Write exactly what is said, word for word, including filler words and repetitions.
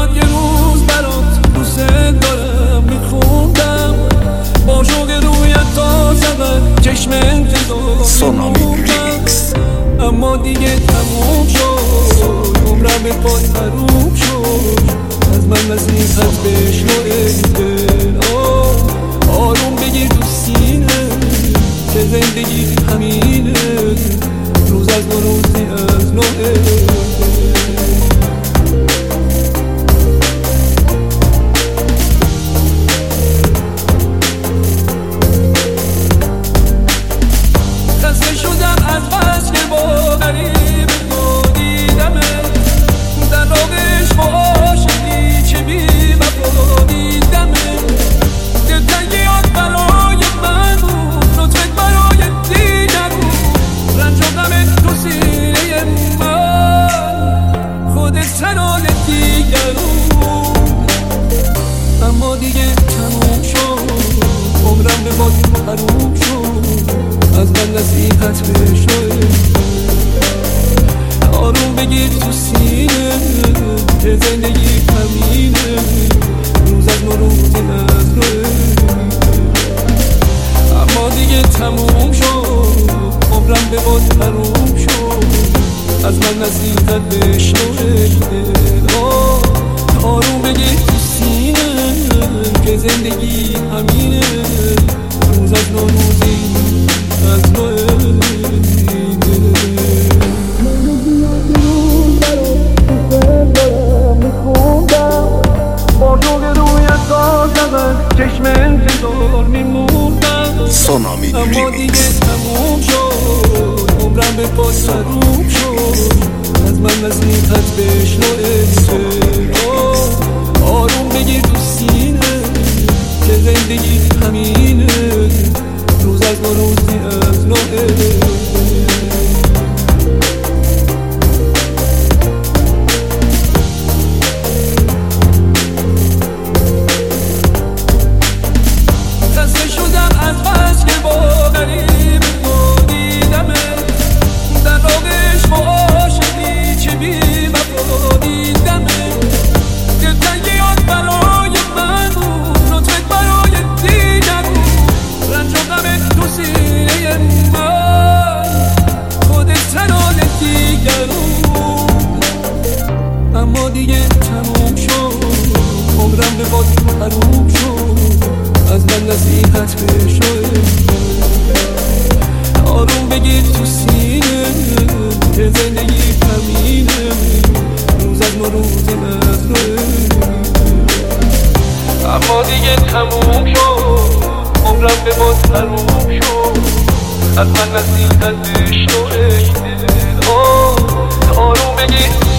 میاد یه روز برات دوست دارم میخوندم با شوق رویت تا زبر چشم انتظار میموندم، اما دیگه تموم شد عمرم به پات حروم شد، از من نصیحت بشنو ای دل. آروم بگیر تو سینه که زندگی همینه، روز از نو روزی از نوه. خسته شدم از بس که با غریب تو دیدمه، در راقش با عاشقی چه بی وفا دیدمه. دلتنگیات برای من بود، لطفت برای دیگر بود، رنج و غم تو سینه من خودت تنال دیگر بود، اما دیگه تموم شد عمرم به باد حروم شد، از من نصیحت بشنو. آروم بگیر تو سینه که زندگی همینه، روز از نو روزی از نوه. اما دیگه تموم شد عمرم به باد حروم شد، از من نصیحت بشنو. آروم بگیر تو سینه که زندگی همینه، روز از نو روزی از نوه. چشم انتظار میموندم، اما دیگه تموم شد عمرم به پاس حروم شد، از من نصیحت بشنو ای. آروم بگیر تو سینه که زندگی همینه، روز از نو روزی از نوه. اما دیگه تموم شد عمرم به باد حروم شد، از من نصیحت بشنو. آروم بگیر تو سینه که زندگی همینه، روز از نو روزی از نوه. اما دیگه تموم شد عمرم به باد حروم شد، از من نصیحت بشنو. آروم بگیر